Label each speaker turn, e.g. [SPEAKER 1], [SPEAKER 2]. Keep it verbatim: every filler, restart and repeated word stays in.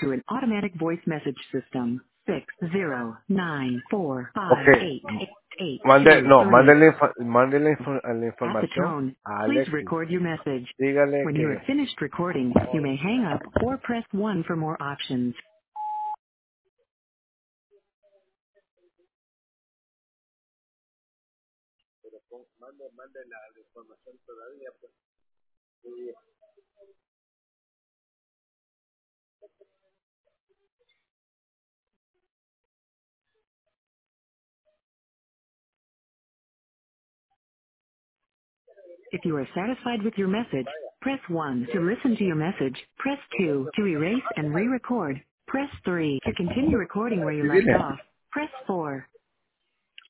[SPEAKER 1] to an automatic voice message system. Six zero nine four
[SPEAKER 2] Ok,
[SPEAKER 1] five eight eight eight
[SPEAKER 2] mande,
[SPEAKER 1] two
[SPEAKER 2] no, mande
[SPEAKER 1] three.
[SPEAKER 2] la, info- mande la, info- la
[SPEAKER 1] At the
[SPEAKER 2] información
[SPEAKER 1] tone,
[SPEAKER 2] a
[SPEAKER 1] please
[SPEAKER 2] Alexis.
[SPEAKER 1] record your message.
[SPEAKER 2] Dígale
[SPEAKER 1] When you have
[SPEAKER 2] que
[SPEAKER 1] finished recording, you may hang up or press one for more options. If you are satisfied with your message, press one. To listen to your message, press two. To erase and re-record, press three. To continue recording where you
[SPEAKER 2] sí,
[SPEAKER 1] left
[SPEAKER 2] dile.
[SPEAKER 1] off, press four.